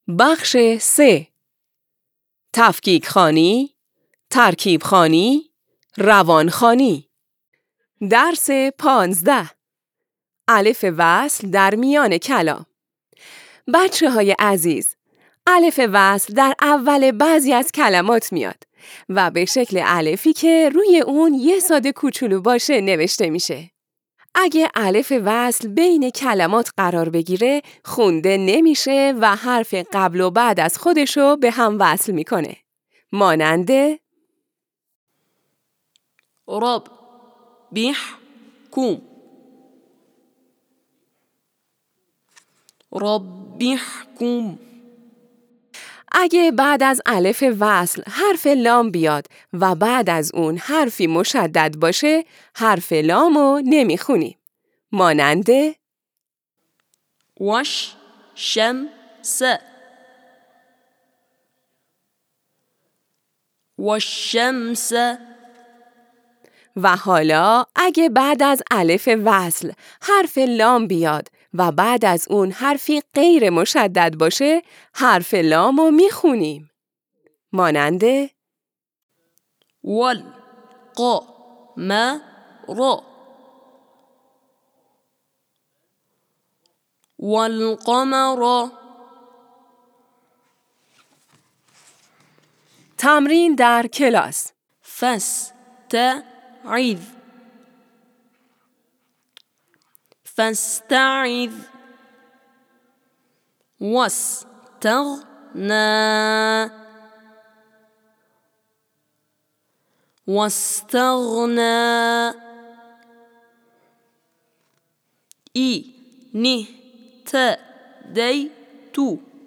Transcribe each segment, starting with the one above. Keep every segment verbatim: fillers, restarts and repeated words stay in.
بخش سه. تفکیک خوانی، ترکیب خوانی، روان خوانی. درس پانزده. الف وصل در میان کلام. بچه های عزیز، الف وصل در اول بعضی از کلمات میاد و به شکل الفی که روی اون یه ساده کوچولو باشه نوشته میشه. اگه الف وصل بین کلمات قرار بگیره خونده نمیشه و حرف قبل و بعد از خودشو به هم وصل میکنه. مانند رب بیح کوم رب کوم. اگه بعد از الف وصل حرف لام بیاد و بعد از اون حرفی مشدد باشه حرف لامو نمیخونیم. مانند وش شم س والشمس. و حالا اگه بعد از الف وصل حرف لام بیاد و بعد از اون حرفی غیر مشدد باشه حرف لامو میخونیم. مانند ول قا ما را والقمر. تمرین در کلاس. فاستعذ فاستعذ واستغنى واستغنى. إني اهتديت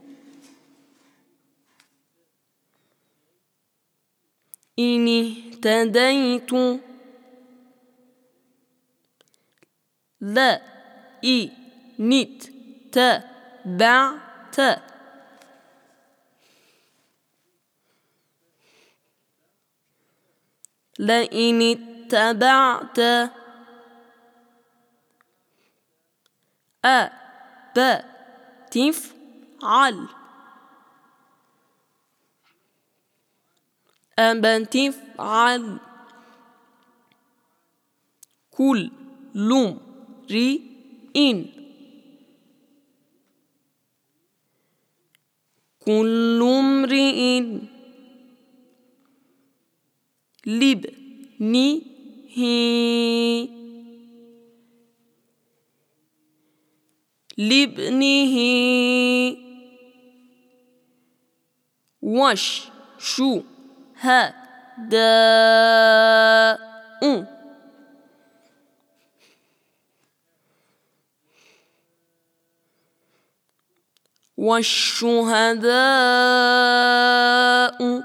إني اهتديت لا إني اتبعت لئن اتبعت أبا تفعل أبا تفعل كل امرئ كل امرئ لابنه لابنه والشهداء والشهداء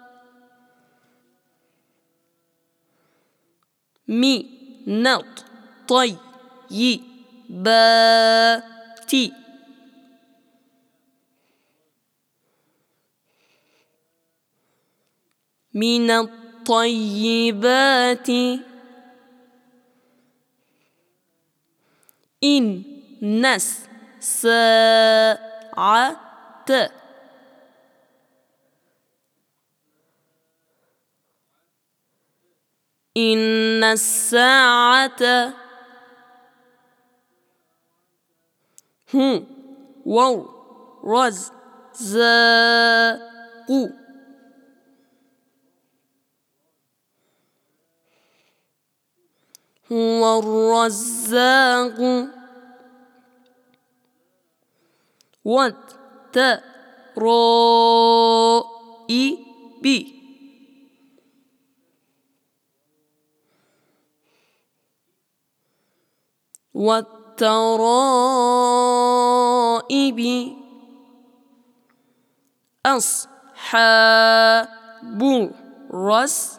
من الطيبات من الطيبات إن الساعة إن الساعة هو الرزاق هو الرزاق والترائب والترائب أصحاب الرس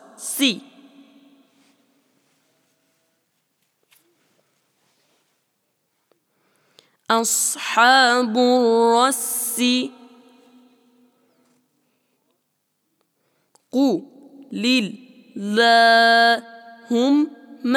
أصحاب الرس قل اللهم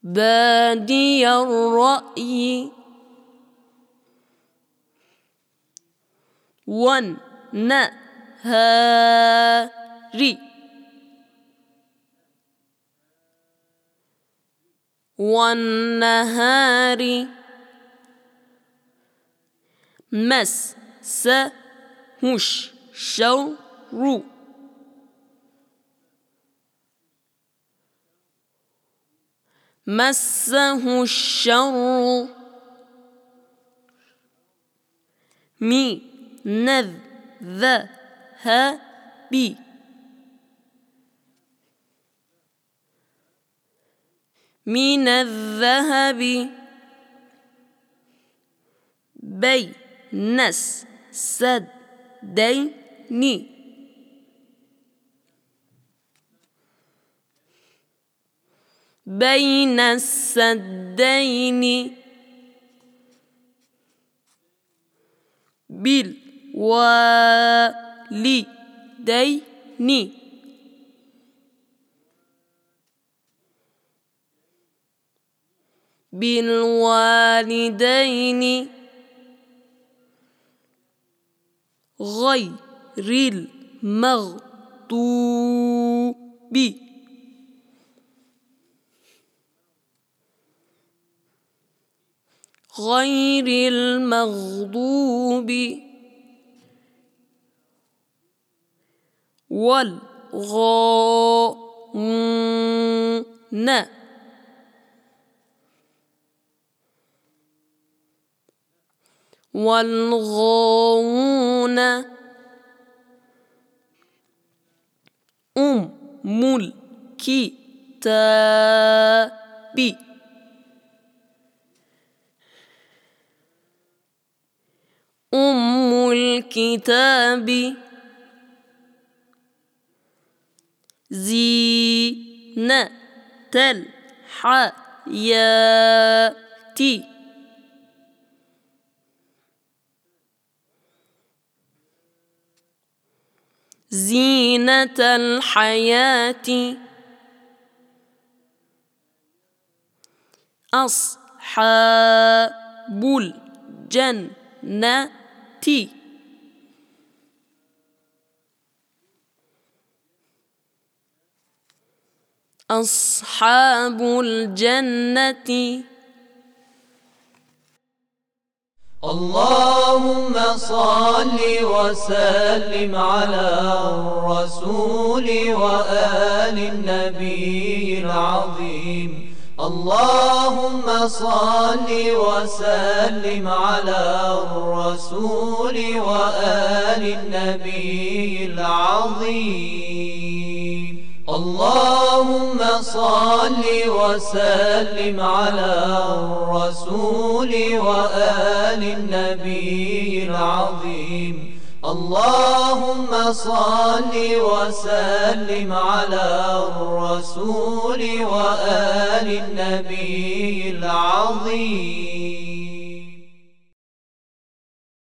بادي الرأي والنهار والنهار مسه الشر مسه الشر من الذهب من الذهب بين السدين بين السدين بالوالدين بالوالدين غير المغضوب غير المغضوب والضالين والغاوون أم الكتاب أم الكتاب زينة الحياة زينة الحياة أصحاب الجنة أصحاب الجنة. اللهم صل وسلم على الرسول وآل النبي العظيم. اللهم صل وسلم على الرسول وآل النبي العظيم. اللهم صل وسلم على الرسول وآل النبي العظيم. اللهم صل وسلم على الرسول وآل النبي العظيم.